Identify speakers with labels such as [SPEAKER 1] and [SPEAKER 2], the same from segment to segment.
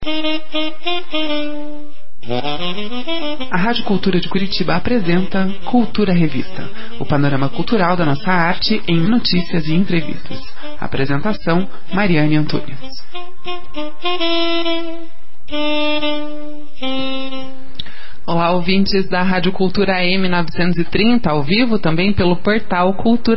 [SPEAKER 1] A Rádio Cultura de Curitiba apresenta Cultura Revista, o panorama cultural da nossa arte em notícias e entrevistas. Apresentação, Mariane Antunes. Olá, ouvintes da Rádio Cultura AM 930, ao vivo também pelo portal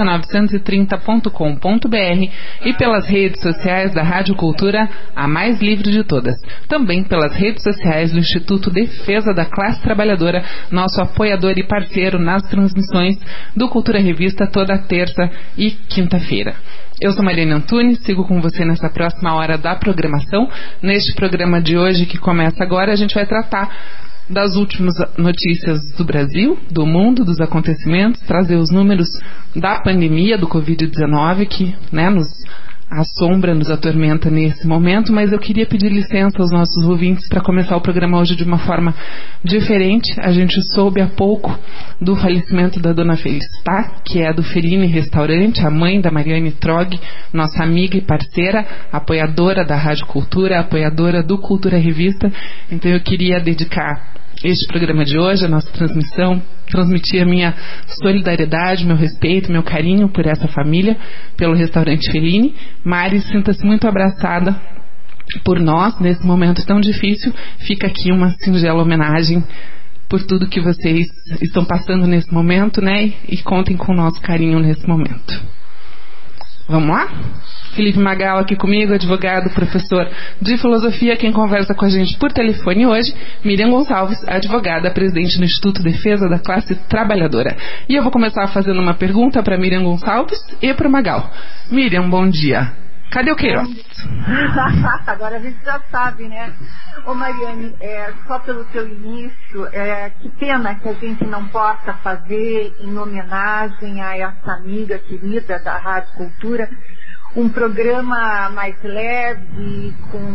[SPEAKER 1] cultura930.com.br e pelas redes sociais da Rádio Cultura, a mais livre de todas. Também pelas redes sociais do Instituto Defesa da Classe Trabalhadora, nosso apoiador e parceiro nas transmissões do Cultura Revista toda terça e quinta-feira. Eu sou Mariane Antunes, sigo com você nessa próxima hora da programação. Neste programa de hoje, que começa agora, a gente vai tratar das últimas notícias do Brasil, do mundo, dos acontecimentos, trazer os números da pandemia do Covid-19 que nos assombra, nos atormenta nesse momento, mas eu queria pedir licença aos nossos ouvintes para começar o programa hoje de uma forma diferente. A gente soube há pouco do falecimento da dona Felicità, que é do Fellini Restaurante, a mãe da Mariane Trog, nossa amiga e parceira, apoiadora da Rádio Cultura, apoiadora do Cultura Revista. Então eu queria dedicar este programa de hoje, a nossa transmissão, transmitir a minha solidariedade, meu respeito, meu carinho por essa família, pelo restaurante Fellini. Mari, sinta-se muito abraçada por nós nesse momento tão difícil. Fica aqui uma singela homenagem por tudo que vocês estão passando nesse momento, e contem com o nosso carinho nesse momento. Vamos lá? Felipe Magal aqui comigo, advogado, professor de filosofia. Quem conversa com a gente por telefone hoje, Miriam Gonçalves, advogada, presidente do Instituto Defesa da Classe Trabalhadora. E eu vou começar fazendo uma pergunta para Miriam Gonçalves e para o Magal. Miriam, bom dia. Cadê o Queiroz?
[SPEAKER 2] Agora a gente já sabe, né? Ô Mariane, só pelo seu início, que pena que a gente não possa fazer, em homenagem a essa amiga querida da Rádio Cultura, um programa mais leve,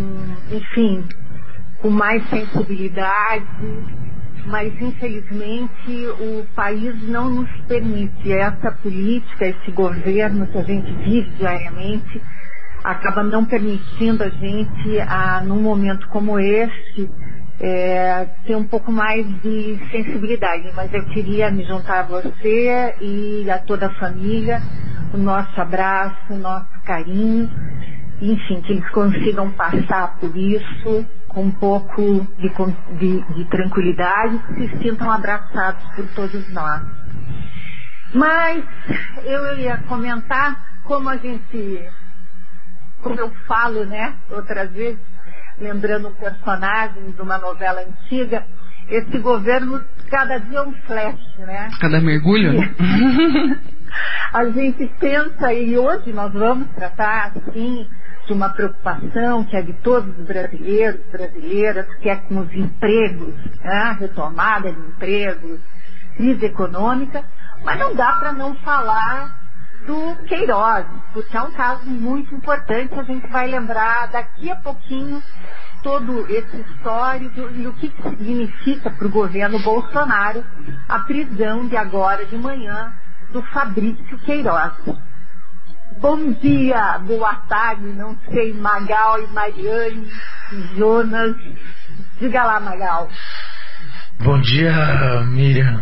[SPEAKER 2] com mais sensibilidade, mas infelizmente o país não nos permite. Essa política, esse governo que a gente vive diariamente, acaba não permitindo a gente, num momento como esse, ter um pouco mais de sensibilidade. Mas eu queria me juntar a você e a toda a família, o nosso abraço, o nosso carinho, enfim, que eles consigam passar por isso com um pouco de tranquilidade, que se sintam abraçados por todos nós. Mas eu ia comentar como eu falo, outras vezes, lembrando um personagem de uma novela antiga, esse governo cada dia é um flash,
[SPEAKER 1] Cada mergulho,
[SPEAKER 2] A gente pensa, e hoje nós vamos tratar, sim, de uma preocupação que é de todos os brasileiros, brasileiras, que é com os empregos, retomada de empregos, crise econômica, mas não dá para não falar do Queiroz, porque é um caso muito importante. A gente vai lembrar daqui a pouquinho todo esse histórico e o que significa para o governo Bolsonaro a prisão de agora de manhã do Fabrício Queiroz. Bom dia, boa tarde, não sei, Magal e Mariane, Jonas. Diga lá, Magal.
[SPEAKER 3] Bom dia, Miriam.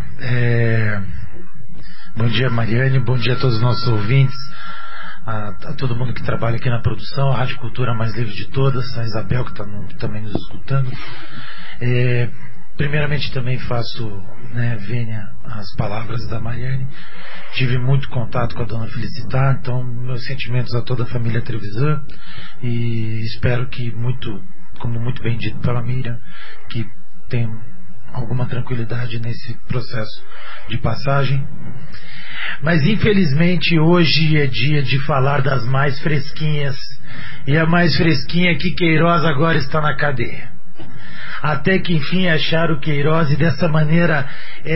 [SPEAKER 3] Bom dia, Mariane. Bom dia a todos os nossos ouvintes, a todo mundo que trabalha aqui na produção, a Rádio Cultura mais livre de todas, a Isabel que está também nos escutando. Primeiramente também faço vênia às palavras da Mariane. Tive muito contato com a dona Felicità, então meus sentimentos a toda a família Trevisan, e espero que como muito bem dito pela Miriam, que tenha alguma tranquilidade nesse processo de passagem. Mas infelizmente hoje é dia de falar das mais fresquinhas, e a mais fresquinha é que Queiroz agora está na cadeia. Até que enfim acharam o Queiroz, e dessa maneira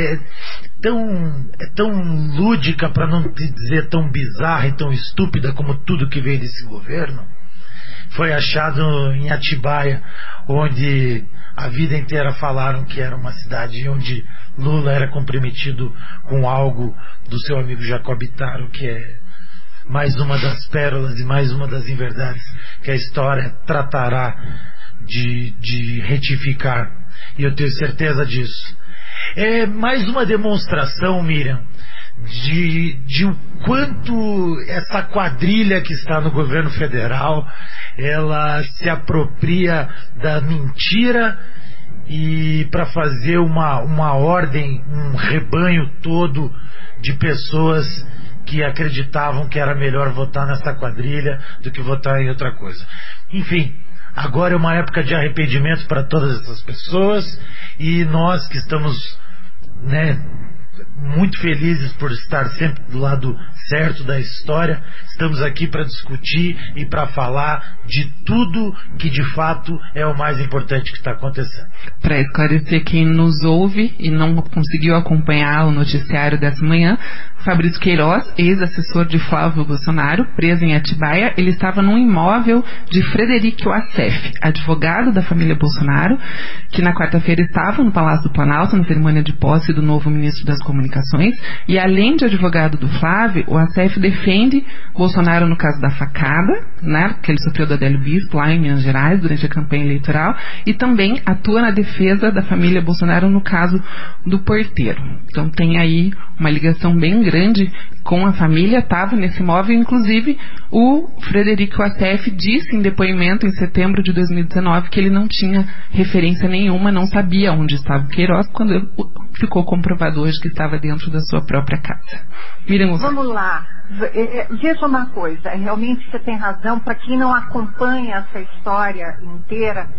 [SPEAKER 3] tão lúdica, para não dizer tão bizarra e tão estúpida como tudo que veio desse governo, foi achado em Atibaia, onde a vida inteira falaram que era uma cidade onde Lula era comprometido com algo do seu amigo Jacob Ittaro, que é mais uma das pérolas e mais uma das inverdades que a história tratará de retificar, e eu tenho certeza disso. É mais uma demonstração, Miriam, de o quanto essa quadrilha que está no governo federal, ela se apropria da mentira e para fazer uma ordem, um rebanho todo de pessoas que acreditavam que era melhor votar nessa quadrilha do que votar em outra coisa. Enfim, agora é uma época de arrependimento para todas essas pessoas, e nós que estamos, né, muito felizes por estar sempre do lado certo da história, estamos aqui para discutir e para falar de tudo que de fato é o mais importante que está acontecendo.
[SPEAKER 1] Para esclarecer quem nos ouve e não conseguiu acompanhar o noticiário dessa manhã, Fabrício Queiroz, ex-assessor de Flávio Bolsonaro, preso em Atibaia, ele estava num imóvel de Frederico Assef, advogado da família Bolsonaro, que na quarta-feira estava no Palácio do Planalto, na cerimônia de posse do novo ministro das Comunicações, e além de advogado do Flávio, o Assef defende Bolsonaro no caso da facada, né, que ele sofreu do Adélio Bispo lá em Minas Gerais durante a campanha eleitoral, e também atua na defesa da família Bolsonaro no caso do porteiro. Então tem aí uma ligação bem grande com a família, estava nesse imóvel. Inclusive o Frederico Assef disse em depoimento em setembro de 2019 que ele não tinha referência nenhuma, não sabia onde estava o Queiroz, quando ficou comprovado hoje que estava dentro da sua própria casa.
[SPEAKER 2] Vamos lá, veja uma coisa, realmente você tem razão. Para quem não acompanha essa história inteira,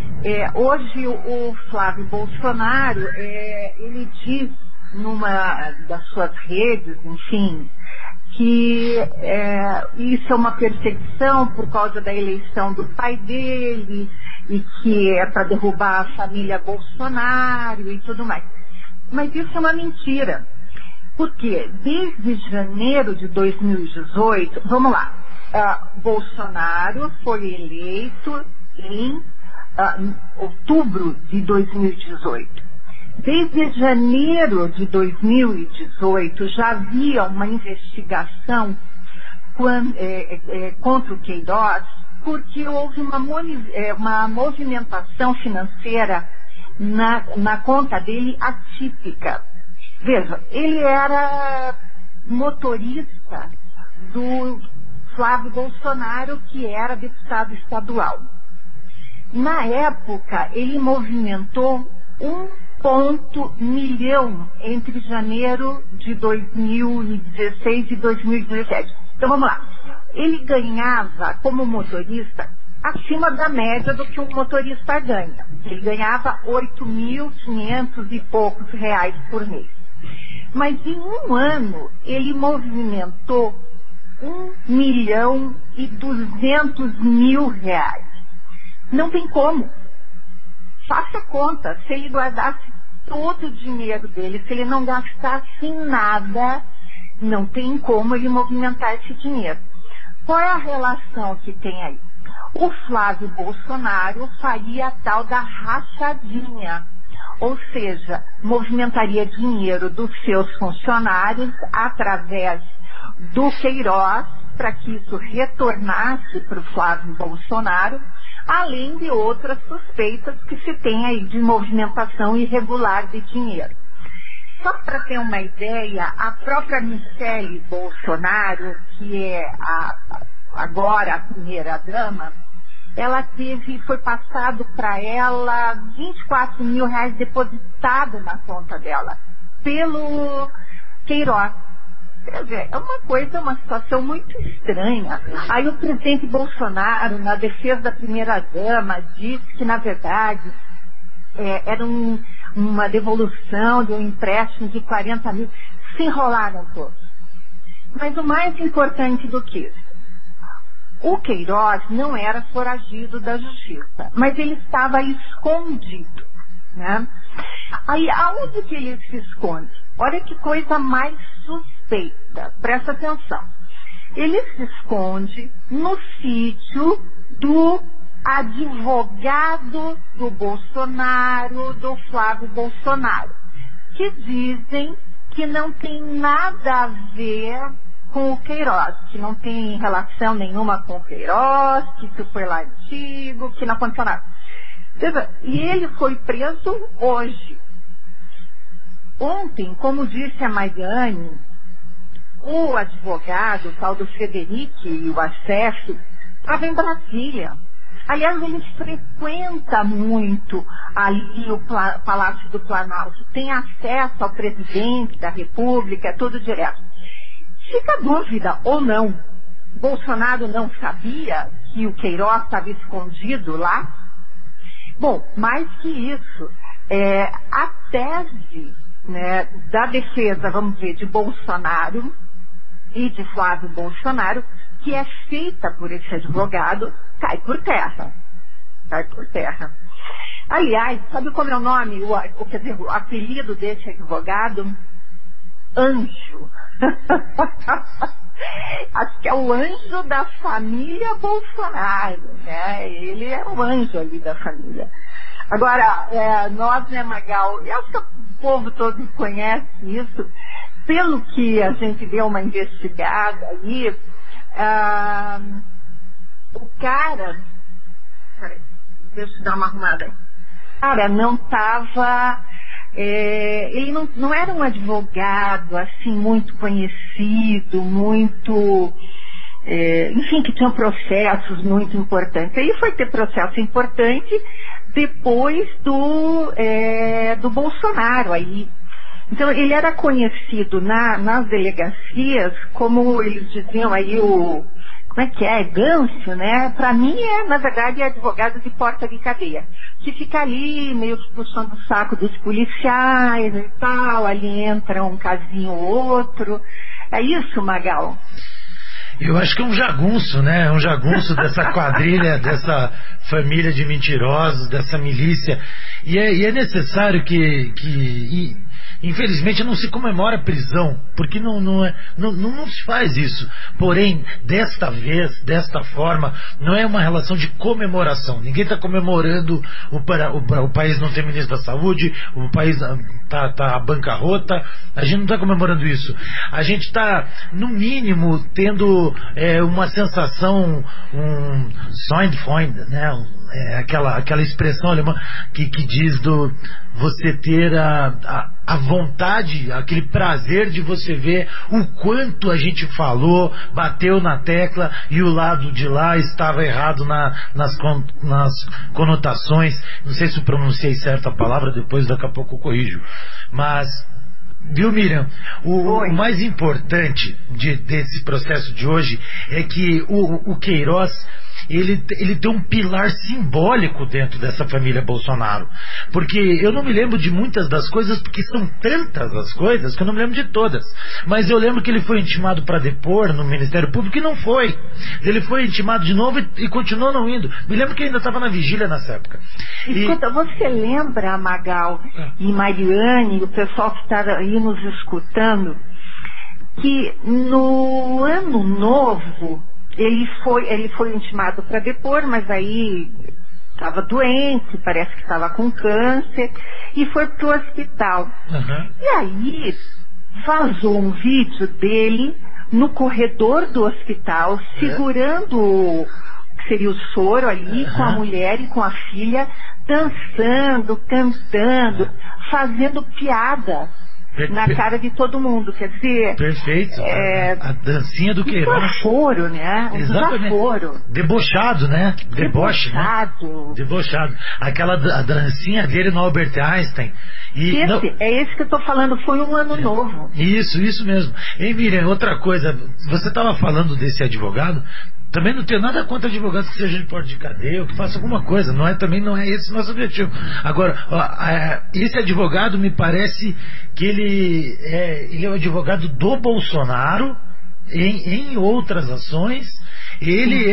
[SPEAKER 2] hoje o Flávio Bolsonaro, ele diz numa das suas redes, enfim, que isso é uma perseguição por causa da eleição do pai dele, e que é para derrubar a família Bolsonaro e tudo mais. Mas isso é uma mentira, porque desde janeiro de 2018, vamos lá, Bolsonaro foi eleito em outubro de 2018. Desde janeiro de 2018 já havia uma investigação contra o Queiroz, porque houve uma movimentação financeira na conta dele atípica. Veja, ele era motorista do Flávio Bolsonaro, que era deputado estadual. Na época, ele movimentou 1,1 milhão entre janeiro de 2016 e 2017. Então vamos lá. Ele ganhava como motorista acima da média do que um motorista ganha. Ele ganhava 8.500 e poucos reais por mês. Mas em um ano ele movimentou 1.200.000 reais. Não tem como. Faça conta, se ele guardasse todo o dinheiro dele, se ele não gastasse nada, não tem como ele movimentar esse dinheiro. Qual é a relação que tem aí? O Flávio Bolsonaro faria a tal da rachadinha, ou seja, movimentaria dinheiro dos seus funcionários através do Queiroz, para que isso retornasse para o Flávio Bolsonaro, além de outras suspeitas que se tem aí de movimentação irregular de dinheiro. Só para ter uma ideia, a própria Michele Bolsonaro, que é agora a primeira-dama, foi passado para ela 24 mil reais depositado na conta dela, pelo Queiroz. Quer dizer, é uma situação muito estranha. Aí o presidente Bolsonaro, na defesa da primeira-dama, disse que, na verdade, era uma devolução de um empréstimo de 40 mil. Se enrolaram todos. Mas o mais importante do que isso, o Queiroz não era foragido da justiça, mas ele estava escondido, né? Aí, aonde que ele se esconde? Olha que coisa mais suspeita, presta atenção. Ele se esconde no sítio do advogado do Bolsonaro, do Flávio Bolsonaro, que dizem que não tem nada a ver com o Queiroz, que não tem relação nenhuma com o Queiroz, que isso foi lá antigo, que não aconteceu nada. E ele foi preso hoje. Ontem, como disse a Mariane, o advogado, o tal do Frederico e o Acesso, estava em Brasília. Aliás, ele frequenta muito ali o Palácio do Planalto, tem acesso ao presidente da República, tudo direto. Fica a dúvida, ou não, Bolsonaro não sabia que o Queiroz estava escondido lá? Bom, mais que isso, a tese, né, da defesa, vamos dizer, de Bolsonaro e de Flávio Bolsonaro, que é feita por esse advogado, cai por terra. Cai por terra. Aliás, sabe como é o nome, quer dizer, o apelido desse advogado? Anjo. Acho que é o anjo da família Bolsonaro, né? Ele é o anjo ali da família. Agora, nós, né, Magal, eu acho que o povo todo conhece isso, pelo que a gente deu uma investigada aí, o cara, peraí, deixa eu dar uma arrumada aí. Cara, não estava, ele não era um advogado assim muito conhecido, muito, enfim, que tinha processos muito importantes. Ele foi ter processo importante depois do Bolsonaro aí. Então ele era conhecido nas delegacias como eles diziam aí como é que é? Gâncio, né? Para mim na verdade, é advogado de porta de cadeia, que fica ali meio que puxando o saco dos policiais e tal, ali entra um casinho ou outro. É isso, Magal?
[SPEAKER 3] Eu acho que é um jagunço, né? Um jagunço dessa quadrilha, dessa família de mentirosos, dessa milícia. E é necessário que infelizmente não se comemora a prisão, porque não se faz isso. Porém, desta vez, desta forma, não é uma relação de comemoração. Ninguém está comemorando o país não ter ministro da saúde, o país está à bancarrota. A gente não está comemorando isso. A gente está, no mínimo, tendo uma sensação, Schadenfreude, né? Aquela expressão alemã que diz você ter a vontade, aquele prazer de você ver o quanto a gente falou, bateu na tecla e o lado de lá estava errado nas conotações. Não sei se eu pronunciei certa palavra, daqui a pouco eu corrijo. Mas, viu, Miriam, o mais importante desse processo de hoje é que o Queiroz, ele tem um pilar simbólico dentro dessa família Bolsonaro, porque eu não me lembro de muitas das coisas, porque são tantas as coisas que eu não me lembro de todas, mas eu lembro que ele foi intimado para depor no Ministério Público e não foi. Ele foi intimado de novo e continuou não indo. Me lembro que ainda estava na vigília nessa época.
[SPEAKER 2] Escuta, você lembra, Magal e Mariane, o pessoal que está aí nos escutando, que no Ano Novo ele foi intimado para depor, mas aí estava doente, parece que estava com câncer, e foi para o hospital.
[SPEAKER 3] Uhum.
[SPEAKER 2] E aí vazou um vídeo dele no corredor do hospital, segurando o que seria o soro ali, com a mulher e com a filha, dançando, cantando, fazendo piada na cara de todo mundo, quer dizer...
[SPEAKER 3] Perfeito. A dancinha do Queiroz.
[SPEAKER 2] Desaforo, né? Desaforo.
[SPEAKER 3] Debochado, né? Deboche,
[SPEAKER 2] debochado.
[SPEAKER 3] Né? Debochado. A dancinha dele no Albert Einstein.
[SPEAKER 2] É esse que eu estou falando, foi um Ano Novo.
[SPEAKER 3] Isso mesmo. Ei, Miriam, outra coisa, você estava falando desse advogado. Também não tenho nada contra advogados que sejam de porta de cadeia ou que façam alguma coisa. Também não é esse o nosso objetivo. Agora, esse advogado me parece que ele é o advogado do Bolsonaro em outras ações. Ele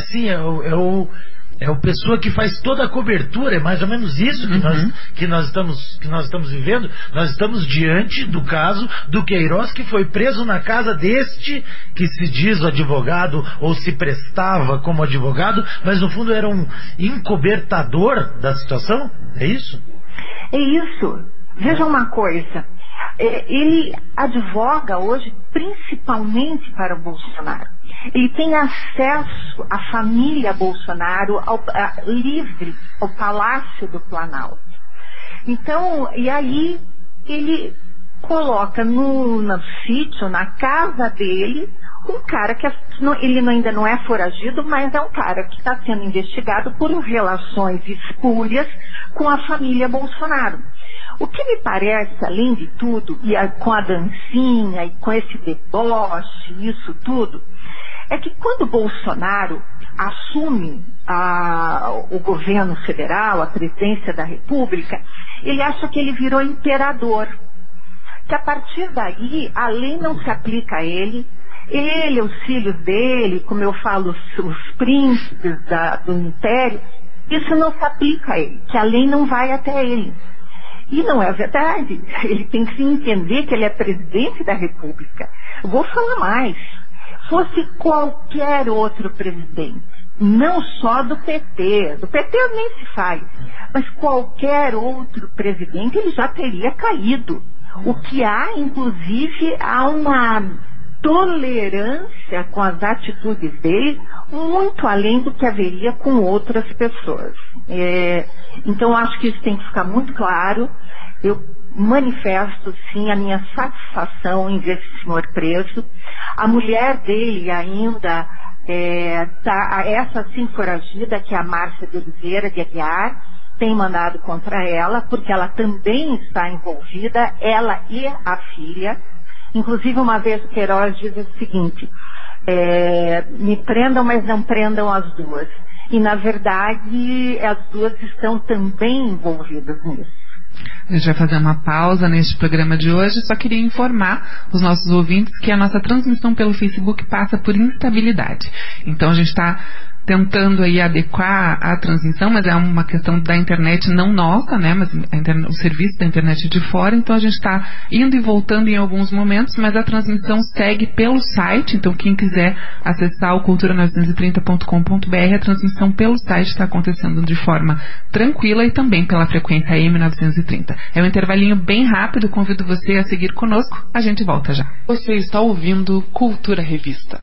[SPEAKER 3] é o pessoa que faz toda a cobertura. É mais ou menos isso que nós estamos vivendo. Nós estamos diante do caso do Queiroz, que foi preso na casa deste que se diz o advogado, ou se prestava como advogado, mas no fundo era um encobertador da situação. É isso?
[SPEAKER 2] É isso. Veja uma coisa, ele advoga hoje principalmente para o Bolsonaro. Ele tem acesso à família Bolsonaro livre ao Palácio do Planalto. Então, e aí ele coloca no sítio, na casa dele, um cara que ele ainda não é foragido, mas é um cara que está sendo investigado por relações espúrias com a família Bolsonaro. O que me parece, além de tudo, com a dancinha e com esse deboche, isso tudo, é que quando Bolsonaro assume o governo federal, a presidência da República, ele acha que ele virou imperador. Que a partir daí a lei não se aplica a ele, os filhos dele, como eu falo, os príncipes do império, isso não se aplica a ele, que a lei não vai até ele. E não é verdade. Ele tem que entender que ele é presidente da República. Eu vou falar mais. Fosse qualquer outro presidente, não só do PT nem se faz, mas qualquer outro presidente, ele já teria caído. O que há, inclusive, há uma tolerância com as atitudes dele, muito além do que haveria com outras pessoas. Então, acho que isso tem que ficar muito claro. Eu manifesto, sim, a minha satisfação em ver esse senhor preso. A mulher dele ainda essa sim foragida, que é a Márcia de Oliveira de Aguiar, tem mandado contra ela, porque ela também está envolvida, ela e a filha. Inclusive, uma vez o Queiroz diz o seguinte: me prendam, mas não prendam as duas. E, na verdade, as duas estão também envolvidas nisso.
[SPEAKER 1] A gente vai fazer uma pausa neste programa de hoje. Só queria informar os nossos ouvintes que a nossa transmissão pelo Facebook passa por instabilidade. Então a gente está tentando aí adequar a transmissão, mas é uma questão da internet, não nossa, né, mas o serviço da internet de fora. Então a gente está indo e voltando em alguns momentos, mas a transmissão segue pelo site. Então quem quiser acessar o cultura930.com.br, a transmissão pelo site está acontecendo de forma tranquila e também pela frequência AM 930. É um intervalinho bem rápido, convido você a seguir conosco. A gente volta já. Você está ouvindo Cultura Revista.